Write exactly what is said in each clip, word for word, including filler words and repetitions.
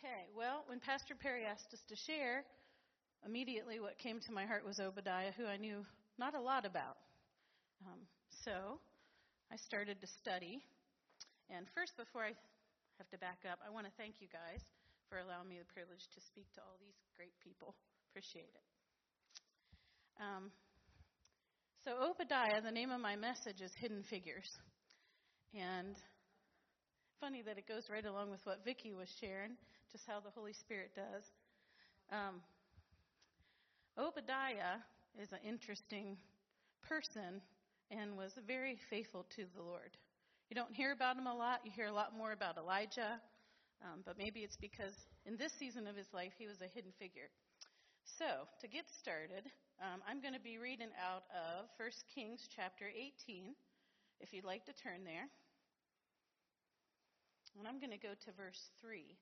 Okay, well, when Pastor Perry asked us to share, immediately what came to my heart was Obadiah, who I knew not a lot about. Um, so I started to study. And first, before I have to back up, I want to thank you guys for allowing me the privilege to speak to all these great people. Appreciate it. Um, so Obadiah, the name of my message is Hidden Figures. And funny that it goes right along with what Vicki was sharing, just how the Holy Spirit does. Um, Obadiah is an interesting person and was very faithful to the Lord. You don't hear about him a lot. You hear a lot more about Elijah, um, but maybe it's because in this season of his life, he was a hidden figure. So, to get started, um, I'm going to be reading out of First Kings chapter eighteen, if you'd like to turn there. And I'm going to go to verse three.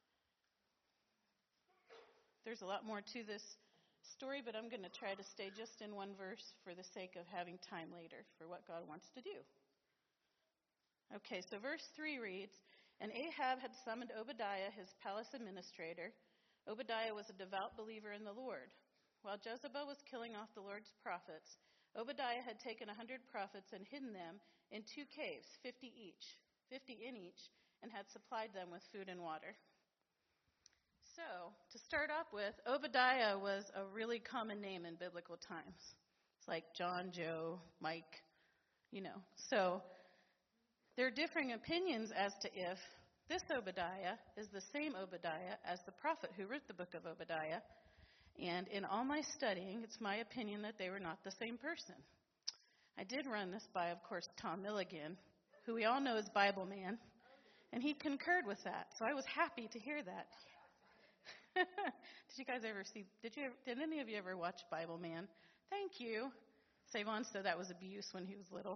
There's a lot more to this story, but I'm going to try to stay just in one verse for the sake of having time later for what God wants to do. Okay, so verse three reads, "And Ahab had summoned Obadiah, his palace administrator. Obadiah was a devout believer in the Lord. While Jezebel was killing off the Lord's prophets, Obadiah had taken a hundred prophets and hidden them in two caves, fifty each, fifty in each, and had supplied them with food and water." So, to start off with, Obadiah was a really common name in biblical times. It's like John, Joe, Mike, you know. So, there are differing opinions as to if this Obadiah is the same Obadiah as the prophet who wrote the book of Obadiah. And in all my studying, it's my opinion that they were not the same person. I did run this by, of course, Tom Milligan, who we all know is Bible Man. And he concurred with that, so I was happy to hear that. Did you guys ever see, did you, did any of you ever watch Bible Man? Thank you. Savon said that was abuse when he was little.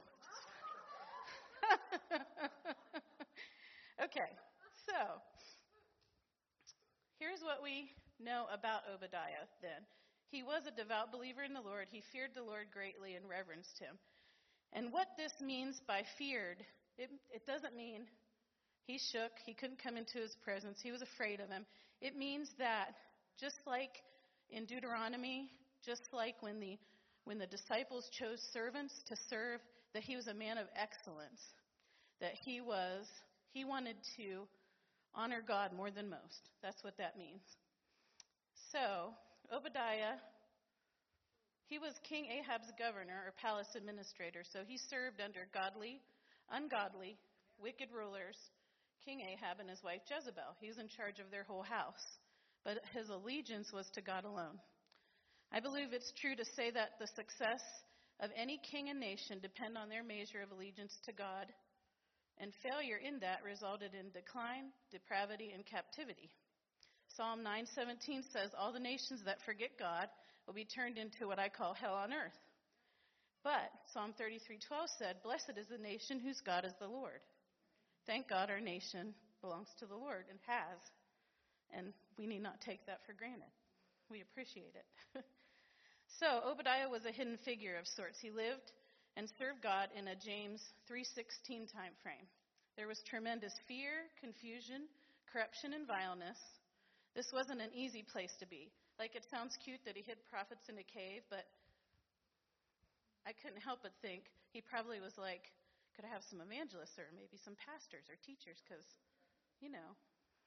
Okay, so here's what we know about Obadiah then. He was a devout believer in the Lord. He feared the Lord greatly and reverenced him. And what this means by feared, it, it doesn't mean he shook, he couldn't come into his presence, he was afraid of him. It means that just like in Deuteronomy, just like when the when the disciples chose servants to serve, that he was a man of excellence, that he was he wanted to honor God more than most. That's what that means. So, Obadiah, he was King Ahab's governor or palace administrator, so he served under godly, ungodly, wicked rulers, King Ahab and his wife Jezebel. He was in charge of their whole house, but his allegiance was to God alone. I believe it's true to say that the success of any king and nation depend on their measure of allegiance to God, and failure in that resulted in decline, depravity, and captivity. Psalm nine seventeen says, "All the nations that forget God will be turned into what I call hell on earth." But Psalm thirty-three twelve said, "Blessed is the nation whose God is the Lord." Thank God our nation belongs to the Lord and has, and we need not take that for granted. We appreciate it. So Obadiah was a hidden figure of sorts. He lived and served God in a James three sixteen time frame. There was tremendous fear, confusion, corruption, and vileness. This wasn't an easy place to be. Like, it sounds cute that he hid prophets in a cave, but I couldn't help but think he probably was like, could I have some evangelists or maybe some pastors or teachers? Because, you know.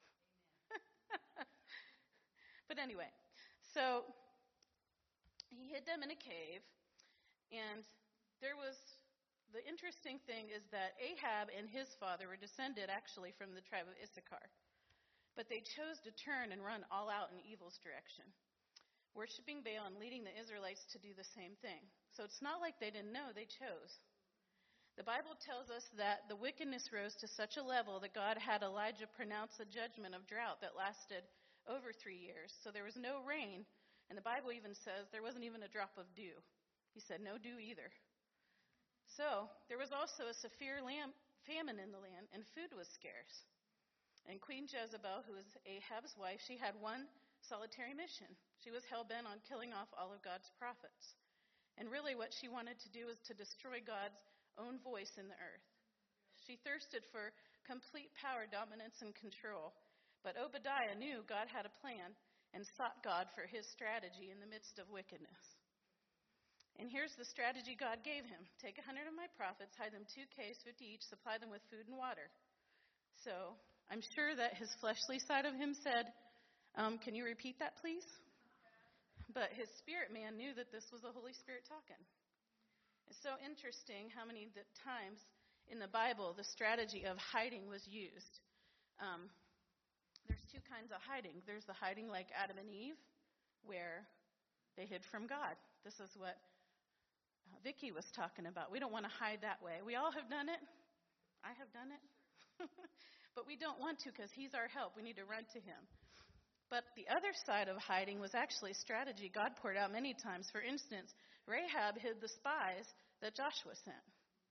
But anyway, so he hid them in a cave. And there was, the interesting thing is that Ahab and his father were descended actually from the tribe of Issachar. But they chose to turn and run all out in evil's direction, worshiping Baal and leading the Israelites to do the same thing. So it's not like they didn't know, they chose. The Bible tells us that the wickedness rose to such a level that God had Elijah pronounce a judgment of drought that lasted over three years. So there was no rain, and the Bible even says there wasn't even a drop of dew. He said no dew either. So there was also a severe lamb, famine in the land, and food was scarce. And Queen Jezebel, who was Ahab's wife, she had one solitary mission. She was hell-bent on killing off all of God's prophets. And really what she wanted to do was to destroy God's own voice in the earth. She thirsted for complete power, dominance, and control. But Obadiah knew God had a plan and sought God for his strategy in the midst of wickedness. And here's the strategy God gave him. Take a hundred of my prophets, hide them two caves, fifty each, supply them with food and water. So I'm sure that his fleshly side of him said, um, can you repeat that, please? But his spirit man knew that this was the Holy Spirit talking. It's so interesting how many times in the Bible the strategy of hiding was used. Um, there's two kinds of hiding. There's the hiding like Adam and Eve, where they hid from God. This is what uh, Vicki was talking about. We don't want to hide that way. We all have done it. I have done it. But we don't want to because he's our help. We need to run to him. But the other side of hiding was actually strategy God poured out many times. For instance, Rahab hid the spies that Joshua sent.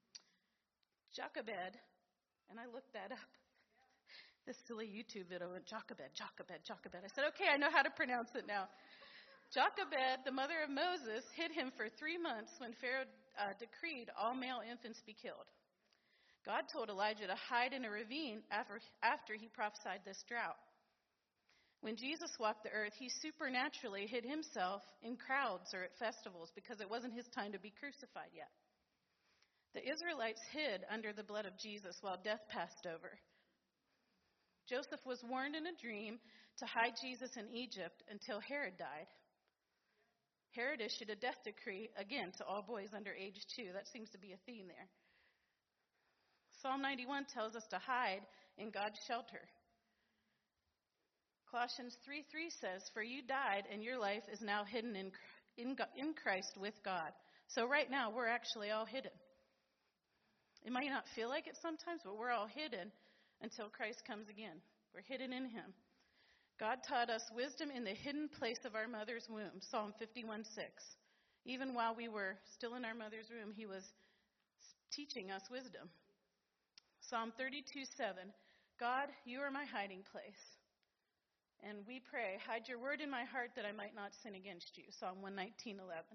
Jochebed, and I looked that up. This silly YouTube video went Jochebed, Jochebed, Jochebed. I said, okay, I know how to pronounce it now. Jochebed, the mother of Moses, hid him for three months when Pharaoh uh, decreed all male infants be killed. God told Elijah to hide in a ravine after, after he prophesied this drought. When Jesus walked the earth, he supernaturally hid himself in crowds or at festivals because it wasn't his time to be crucified yet. The Israelites hid under the blood of Jesus while death passed over. Joseph was warned in a dream to hide Jesus in Egypt until Herod died. Herod issued a death decree, again, to all boys under age two. That seems to be a theme there. Psalm ninety-one tells us to hide in God's shelter. Colossians three three says, for you died, and your life is now hidden in, in, in Christ with God. So right now, we're actually all hidden. It might not feel like it sometimes, but we're all hidden until Christ comes again. We're hidden in him. God taught us wisdom in the hidden place of our mother's womb, Psalm fifty-one six. Even while we were still in our mother's womb, he was teaching us wisdom. Psalm thirty-two seven, God, you are my hiding place. And we pray, hide your word in my heart that I might not sin against you. Psalm one nineteen eleven.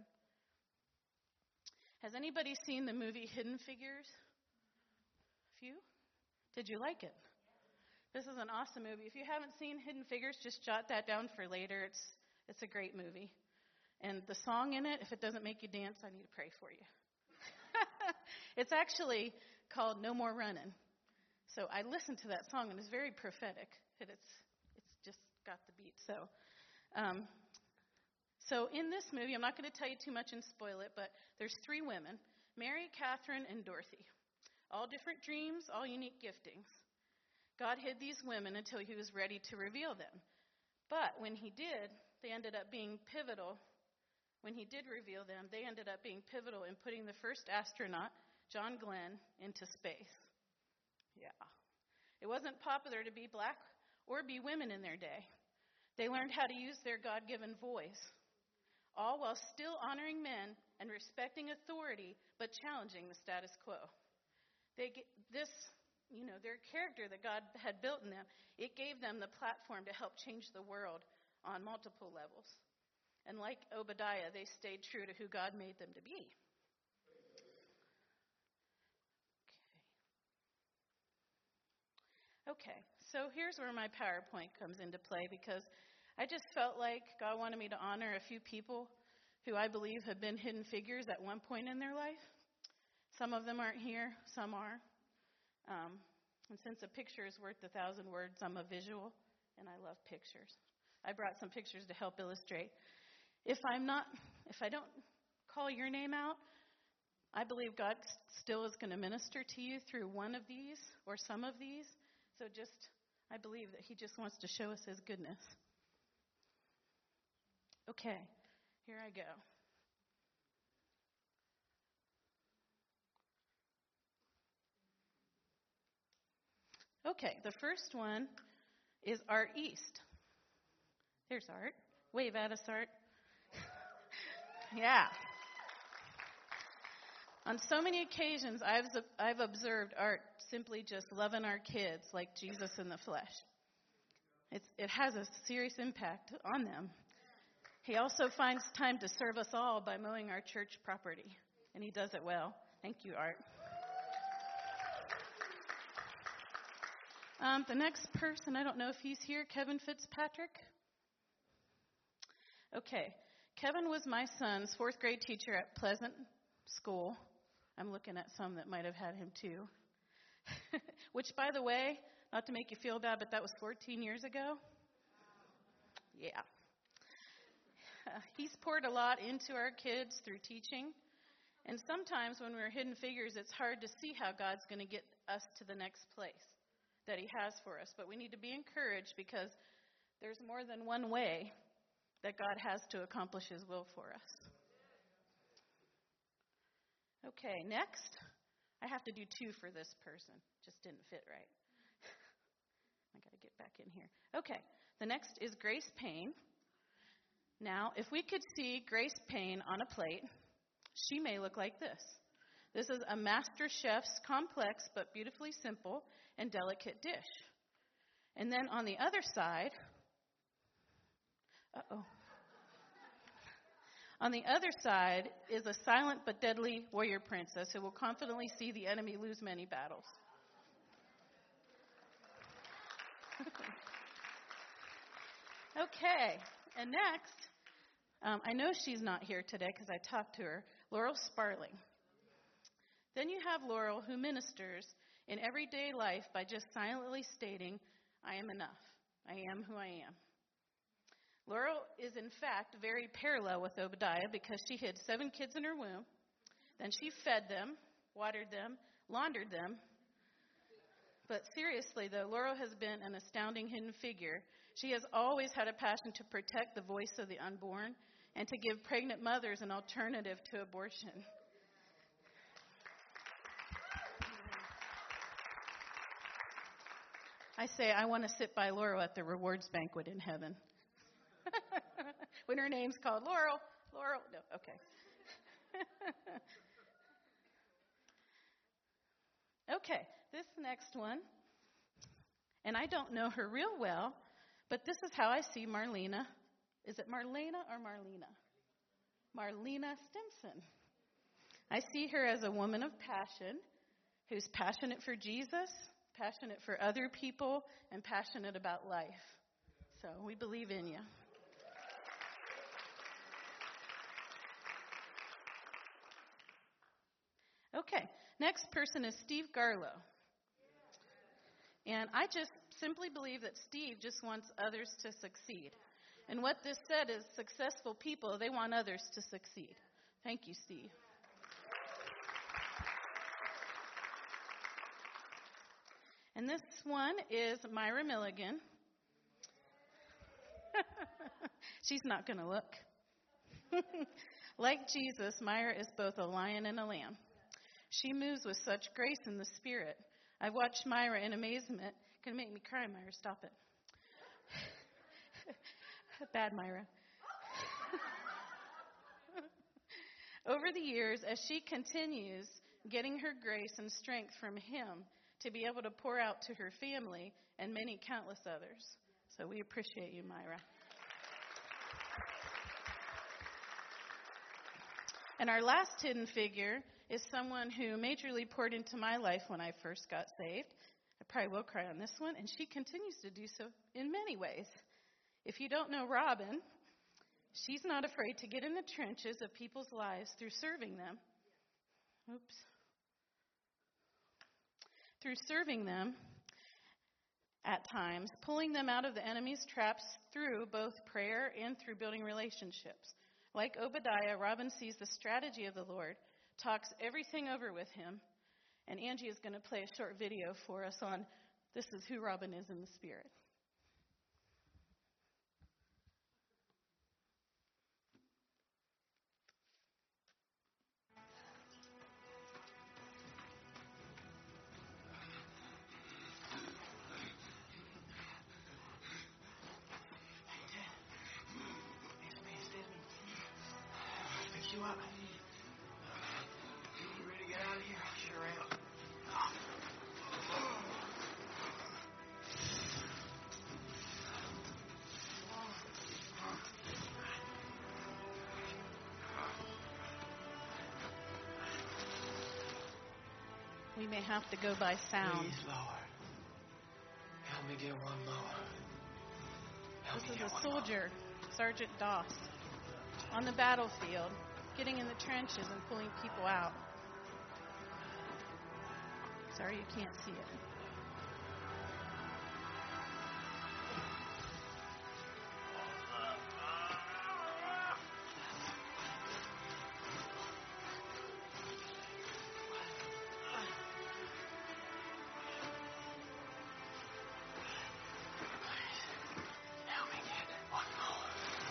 Has anybody seen the movie Hidden Figures? A few? Did you like it? This is an awesome movie. If you haven't seen Hidden Figures, just jot that down for later. It's it's a great movie. And the song in it, if it doesn't make you dance, I need to pray for you. It's actually called No More Running. So I listened to that song, and it's very prophetic. And it's just got the beat. So um, so in this movie, I'm not going to tell you too much and spoil it, but there's three women, Mary, Catherine, and Dorothy. All different dreams, all unique giftings. God hid these women until he was ready to reveal them. But when he did, they ended up being pivotal. When he did reveal them, they ended up being pivotal in putting the first astronaut, John Glenn, into space. Yeah. It wasn't popular to be black or be women in their day. They learned how to use their God-given voice, all while still honoring men and respecting authority, but challenging the status quo. They this, you know, their character that God had built in them, it gave them the platform to help change the world on multiple levels. And like Obadiah, they stayed true to who God made them to be. Okay. Okay. So here's where my PowerPoint comes into play, because I just felt like God wanted me to honor a few people who I believe have been hidden figures at one point in their life. Some of them aren't here, some are. Um, and since a picture is worth a thousand words, I'm a visual, and I love pictures. I brought some pictures to help illustrate. If I'm not, if I don't call your name out, I believe God still is going to minister to you through one of these or some of these. So just, I believe that he just wants to show us his goodness. Okay, here I go. Okay, the first one is Art East. There's Art. Wave at us, Art. Yeah. On so many occasions, I've I've observed Art simply just loving our kids like Jesus in the flesh. It's, it has a serious impact on them. He also finds time to serve us all by mowing our church property, and he does it well. Thank you, Art. Um, the next person, I don't know if he's here, Kevin Fitzpatrick. Okay. Kevin was my son's fourth grade teacher at Pleasant School. I'm looking at some that might have had him too. Which, by the way, not to make you feel bad, but that was fourteen years ago. Yeah. Uh, he's poured a lot into our kids through teaching. And sometimes when we're Hidden Figures, it's hard to see how God's going to get us to the next place that he has for us. But we need to be encouraged because there's more than one way that God has to accomplish his will for us. Okay, next. I have to do two for this person. Just didn't fit right. I got to get back in here. Okay, the next is Grace Payne. Now, if we could see Grace Payne on a plate, she may look like this. This is a master chef's complex but beautifully simple and delicate dish. And then on the other side, uh-oh. On the other side is a silent but deadly warrior princess who will confidently see the enemy lose many battles. Okay, and next, um, I know she's not here today because I talked to her, Laurel Sparling. Then you have Laurel, who ministers in everyday life by just silently stating, I am enough. I am who I am. Laurel is, in fact, very parallel with Obadiah because she hid seven kids in her womb. Then she fed them, watered them, laundered them. But seriously, though, Laurel has been an astounding hidden figure. She has always had a passion to protect the voice of the unborn and to give pregnant mothers an alternative to abortion. I say I want to sit by Laurel at the rewards banquet in heaven. When her name's called Laurel, Laurel, no, okay. Okay, this next one, and I don't know her real well, but this is how I see Marlena. Is it Marlena or Marlena? Marlena Stimson. I see her as a woman of passion who's passionate for Jesus, passionate for other people, and passionate about life. So we believe in you. Okay, next person is Steve Garlow. And I just simply believe that Steve just wants others to succeed. And what this said is successful people, they want others to succeed. Thank you, Steve. And this one is Myra Milligan. She's not going to look. Like Jesus, Myra is both a lion and a lamb. She moves with such grace in the Spirit. I watched Myra in amazement. Gonna make me cry, Myra. Stop it. Bad Myra. Over the years, as she continues getting her grace and strength from him to be able to pour out to her family and many countless others. So we appreciate you, Myra. And our last hidden figure is someone who majorly poured into my life when I first got saved. I probably will cry on this one, and she continues to do so in many ways. If you don't know Robin, she's not afraid to get in the trenches of people's lives through serving them. Oops. Through serving them at times, pulling them out of the enemy's traps through both prayer and through building relationships. Like Obadiah, Robin sees the strategy of the Lord, talks everything over with him, and Angie is going to play a short video for us on this is who Robin is in the Spirit. You up? You ready to get out of here? Sure am. We may have to go by sound. Please, Lord. me get one more. Help This me is get a one soldier, Sergeant Doss, on the battlefield, getting in the trenches and pulling people out. Sorry you can't see it. Help me get one more.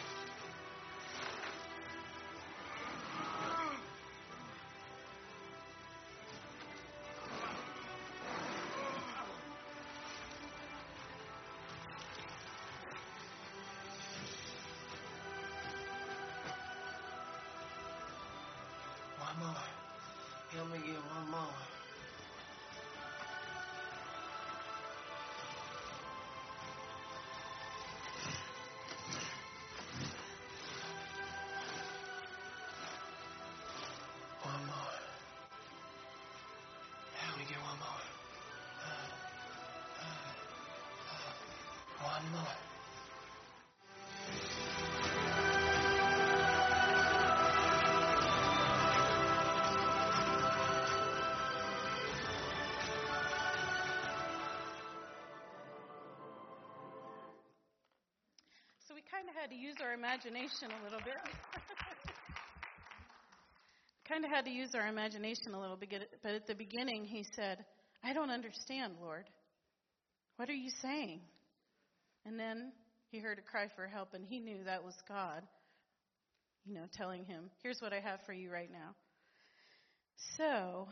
One more. Help me get one more. One more. Help me get one more. One more. So we kind of had to use our imagination a little bit. kind of had to use our imagination a little bit, but at the beginning he said, I don't understand, Lord. What are you saying? And then he heard a cry for help, and he knew that was God, you know, telling him, here's what I have for you right now. So,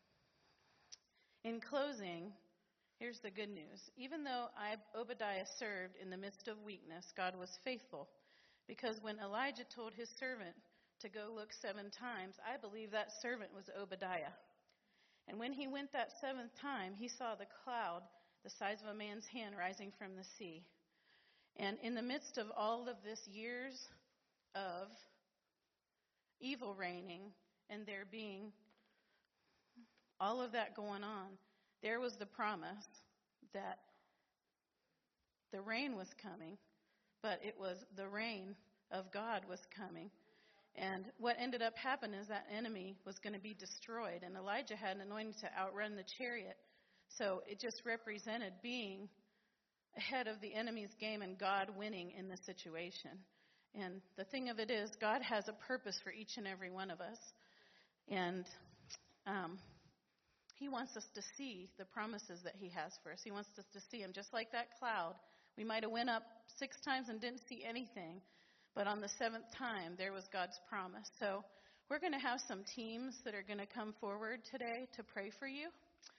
in closing, here's the good news. Even though I, Obadiah served in the midst of weakness, God was faithful. Because when Elijah told his servant to go look seven times, I believe that servant was Obadiah. And when he went that seventh time, he saw the cloud the size of a man's hand rising from the sea. And in the midst of all of this years of evil reigning and there being all of that going on, there was the promise that the rain was coming, but it was the rain of God was coming. And what ended up happening is that enemy was going to be destroyed. And Elijah had an anointing to outrun the chariot. So it just represented being ahead of the enemy's game and God winning in the situation. And the thing of it is, God has a purpose for each and every one of us. And um, he wants us to see the promises that he has for us. He wants us to see them. Just like that cloud, we might have went up six times and didn't see anything. But on the seventh time, there was God's promise. So we're going to have some teams that are going to come forward today to pray for you.